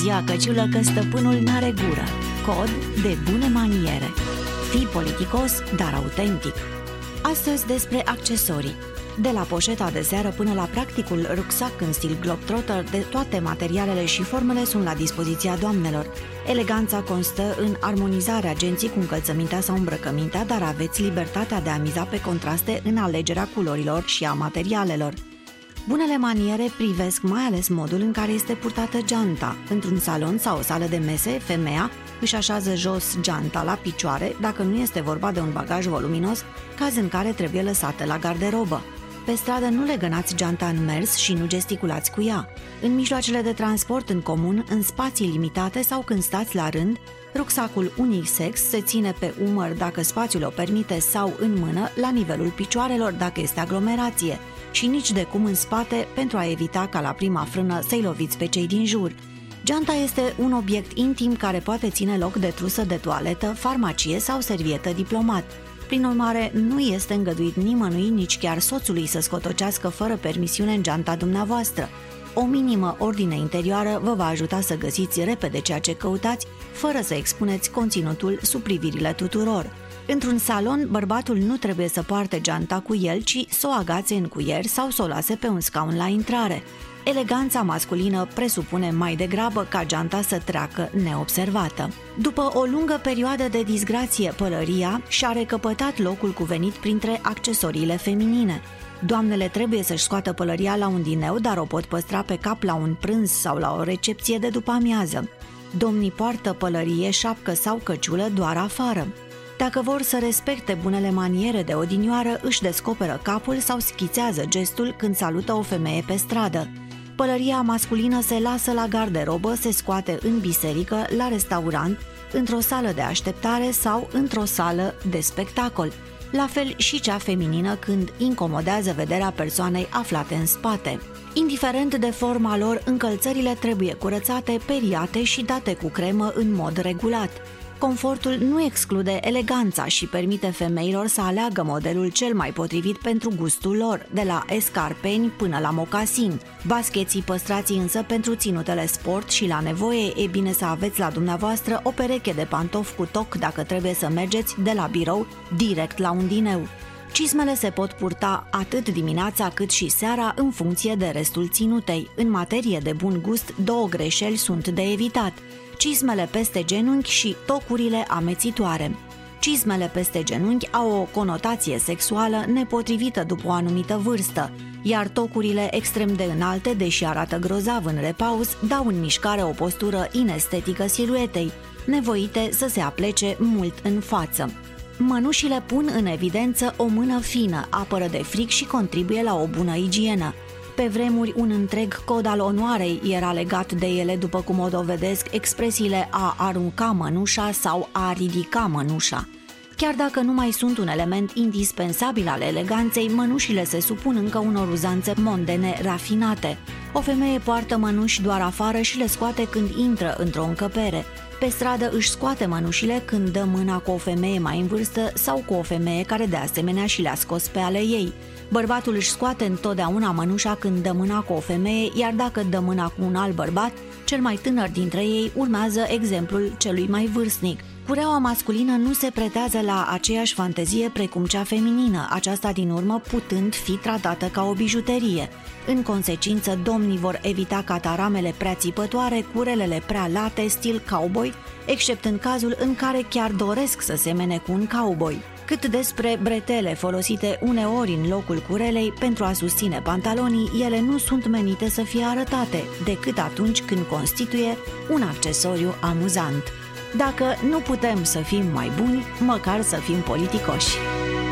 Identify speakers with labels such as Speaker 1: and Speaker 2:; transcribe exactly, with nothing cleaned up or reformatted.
Speaker 1: ziua căciulă că stăpânul n-are gură. Cod de bune maniere. Fii politicos, dar autentic. Astăzi despre accesorii. De la poșeta de seară până la practicul rucsac în stil globetrotter, de toate materialele și formele sunt la dispoziția doamnelor. Eleganța constă în armonizarea agenții cu încălțămintea sau îmbrăcămintea, dar aveți libertatea de a miza pe contraste în alegerea culorilor și a materialelor. Bunele maniere privesc mai ales modul în care este purtată geanta. Într-un salon sau o sală de mese, femeia își așează jos geanta la picioare dacă nu este vorba de un bagaj voluminos, caz în care trebuie lăsată la garderobă. Pe stradă nu legănați geanta în mers și nu gesticulați cu ea. În mijloacele de transport în comun, în spații limitate sau când stați la rând, rucsacul unisex se ține pe umăr dacă spațiul o permite sau în mână la nivelul picioarelor dacă este aglomerație și nici de cum în spate pentru a evita ca la prima frână să-i loviți pe cei din jur. Geanta este un obiect intim care poate ține loc de trusă de toaletă, farmacie sau servietă diplomat. Prin urmare, nu este îngăduit nimănui, nici chiar soțului, să scotocească fără permisiune în geanta dumneavoastră. O minimă ordine interioară vă va ajuta să găsiți repede ceea ce căutați, fără să expuneți conținutul sub privirile tuturor. Într-un salon, bărbatul nu trebuie să poarte geanta cu el, ci să o agațe în cuier sau să o lase pe un scaun la intrare. Eleganța masculină presupune mai degrabă ca geanta să treacă neobservată. După o lungă perioadă de disgrație, pălăria și-a recăpătat locul cuvenit printre accesoriile feminine. Doamnele trebuie să-și scoată pălăria la un dineu, dar o pot păstra pe cap la un prânz sau la o recepție de după amiază. Domnii poartă pălărie, șapcă sau căciulă doar afară. Dacă vor să respecte bunele maniere de odinioară, își descoperă capul sau schițează gestul când salută o femeie pe stradă. Pălăria masculină se lasă la garderobă, se scoate în biserică, la restaurant, într-o sală de așteptare sau într-o sală de spectacol. La fel și cea feminină când incomodează vederea persoanei aflate în spate. Indiferent de forma lor, încălțările trebuie curățate, periate și date cu cremă în mod regulat. Confortul nu exclude eleganța și permite femeilor să aleagă modelul cel mai potrivit pentru gustul lor, de la escarpeni până la mocasin. Bascheții păstrați însă pentru ținutele sport și la nevoie e bine să aveți la dumneavoastră o pereche de pantofi cu toc dacă trebuie să mergeți de la birou direct la un dineu. Cizmele se pot purta atât dimineața cât și seara în funcție de restul ținutei. În materie de bun gust, două greșeli sunt de evitat: cizmele peste genunchi și tocurile amețitoare. Cizmele peste genunchi au o conotație sexuală nepotrivită după o anumită vârstă, iar tocurile extrem de înalte, deși arată grozav în repaus, dau în mișcare o postură inestetică siluetei, nevoite să se aplece mult în față. Mănușile pun în evidență o mână fină, apără de fric și contribuie la o bună igienă. Pe vremuri, un întreg cod al onoarei era legat de ele, după cum o dovedesc expresiile a arunca mănușa sau a ridica mănușa. Chiar dacă nu mai sunt un element indispensabil al eleganței, mănușile se supun încă unor uzanțe mondene rafinate. O femeie poartă mănuși doar afară și le scoate când intră într-o încăpere. Pe stradă își scoate mănușile când dă mâna cu o femeie mai în vârstă sau cu o femeie care de asemenea și le-a scos pe ale ei. Bărbatul își scoate întotdeauna mănușa când dă mâna cu o femeie, iar dacă dă mâna cu un alt bărbat, cel mai tânăr dintre ei urmează exemplul celui mai vârstnic. Cureaua masculină nu se pretează la aceeași fantezie precum cea feminină, aceasta din urmă putând fi tratată ca o bijuterie. În consecință, domnii vor evita cataramele prea țipătoare, curelele prea late, stil cowboy, except în cazul în care chiar doresc să semene cu un cowboy. Cât despre bretele folosite uneori în locul curelei pentru a susține pantalonii, ele nu sunt menite să fie arătate, decât atunci când constituie un accesoriu amuzant. Dacă nu putem să fim mai buni, măcar să fim politicoși.